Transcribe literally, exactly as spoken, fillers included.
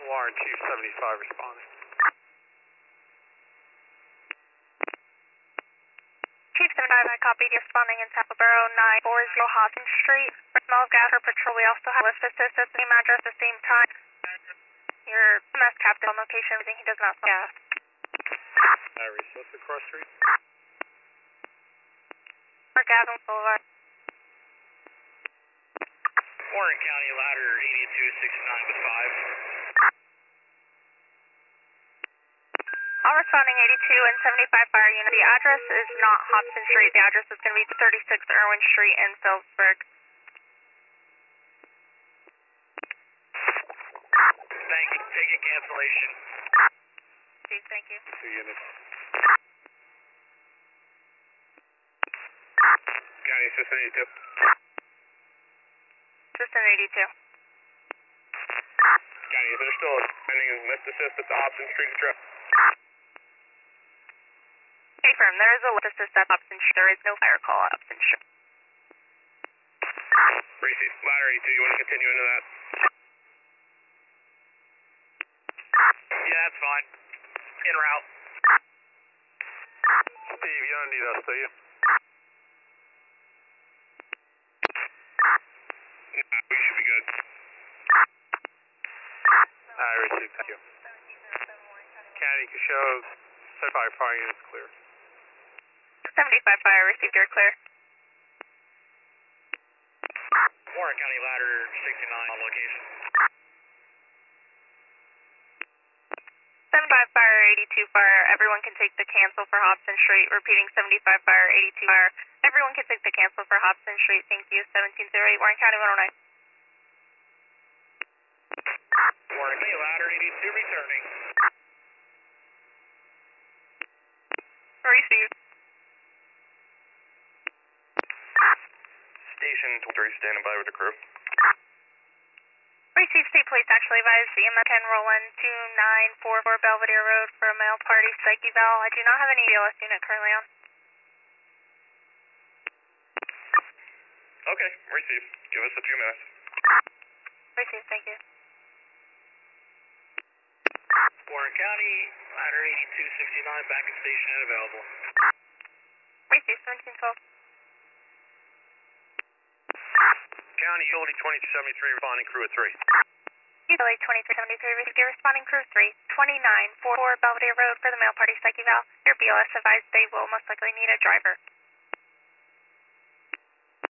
Warren two seventy-five responding. Chief seventy-five, I copied you responding in Tampa Borough, nine forty Hudson Street. For smell of gas or patrol, we also have lift assist at the same address at the same time. Your M S captain on location, everything he does not smell gas. Iris, what's the cross street? Or Gavin Boulevard. Warren County, ladder eighty-two sixty-nine with five. All responding eighty-two and seventy-five fire unit. The address is not Hobson Street. The address is going to be thirty-six Irwin Street in Phillipsburg. Thank you. Taking cancellation. Please, thank you. Two units. County Assistant eighty-two. Assistant eighty-two. County, is there still a pending lift assist at the Hobson Street trip? Confirm, there is a lift assist at Hobson Street. There is no fire call at Hobson Street. Receive. Ladder eighty-two, you want to continue into that? Yeah, that's fine. En route. Steve, you don't need us, do you? Nah, we should be good. I received, thank you. County, you can show seventy-five fire units clear. seventy-five fire, received, you're clear. Warren County, ladder sixty-nine on location. seventy-five fire, eighty-two fire, everyone can take the cancel for Hobson Street. Repeating seventy-five fire, eighty-two fire, everyone can take the cancel for Hobson Street. Thank you, seventeen oh eight, Warren County one oh nine. Warren County, ladder eighty-two returning. Received. Station twenty-three, standing by with the crew. Received, state police actually advised E M S Ken Roland two nine four four Belvedere Road for a male party psych eval. I do not have any B L S unit currently on. Okay, receive. Give us a few minutes. Received, thank you. Warren County, ladder eighty-two sixty-nine, back at station and available. Received, seventeen twelve. County, utility twenty-two seventy-three, responding crew at three. Utility twenty-three seventy-three, received, your responding crew three, twenty-nine four four Belvedere Road for the male party psych eval. Your B L S advised they will most likely need a driver.